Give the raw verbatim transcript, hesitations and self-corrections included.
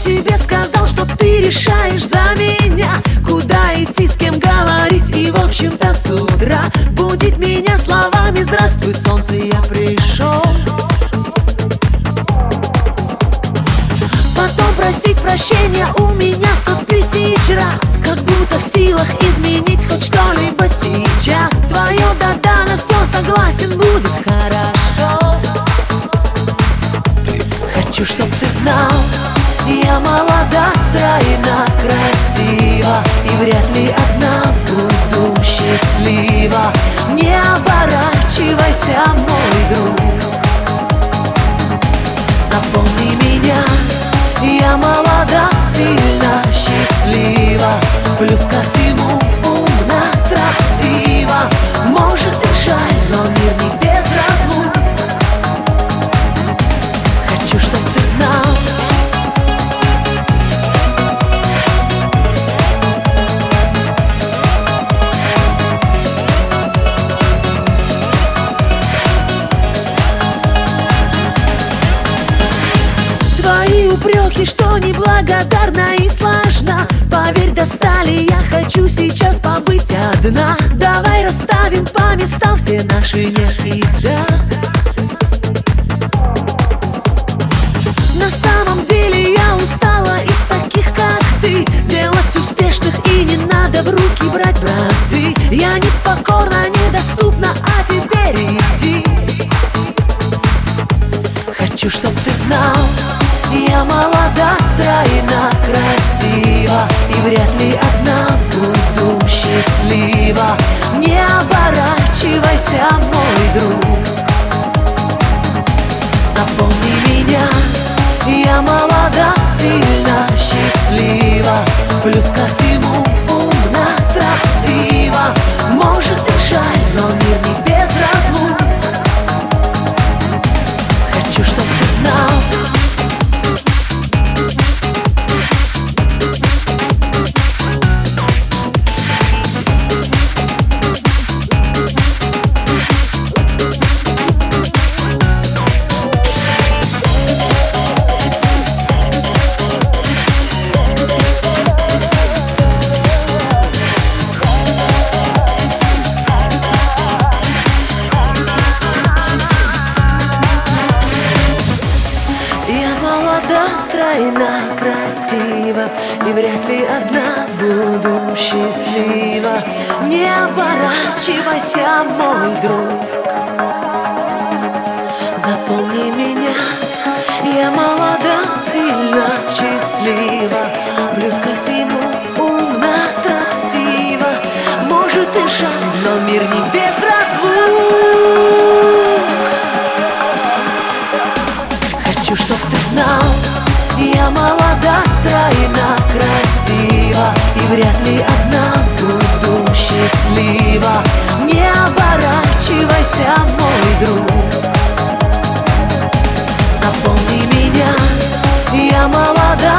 тебе сказал, что ты решаешь за меня, куда идти, с кем говорить. И в общем-то с утра будить меня словами: здравствуй, солнце, я пришел. Потом просить прощения у меня сто тысяч раз, как будто в силах изменить хоть что-либо сейчас. Твое да-да на все согласен, будет хорошо. Хочу, чтоб ты знал, я молода, стройна, красива, и вряд ли одна буду счастлива. Не оборачивайся, мой друг, запомни меня. Я молода, сильно счастлива, плюс ко всему умна, строптива. Может и жаль, но мир не без разлук. Хочу, чтоб ты знал. Твои упреки, что неблагодарна и сложна, поверь, достали. Я хочу сейчас побыть одна. Давай расставим по местам все наши нет и да. На самом деле я устала из таких, как ты, делать успешных, и не надо в руки брать бразды. Я непокорна, недоступна, а теперь иди. Хочу, чтоб ты знал, я молода, стройна, красива, и вряд ли одна буду счастлива. Не оборачивайся, мой друг, запомни меня. Я молода, сильно счастлива, плюс ко всему умна, строптива. Может и жаль, но мир не без разлук. Хочу, чтоб ты знал. Стройна, красива, и вряд ли одна буду счастлива. Не оборачивайся, мой друг, запомни меня. Я молода, сильно счастлива, плюс ко всему умна, строптива. Может и жаль, но мир не без разлук. Хочу, чтоб ты знал, я молода, стройна, красива, и вряд ли одна буду счастлива. Не оборачивайся, мой друг, запомни меня. Я молода,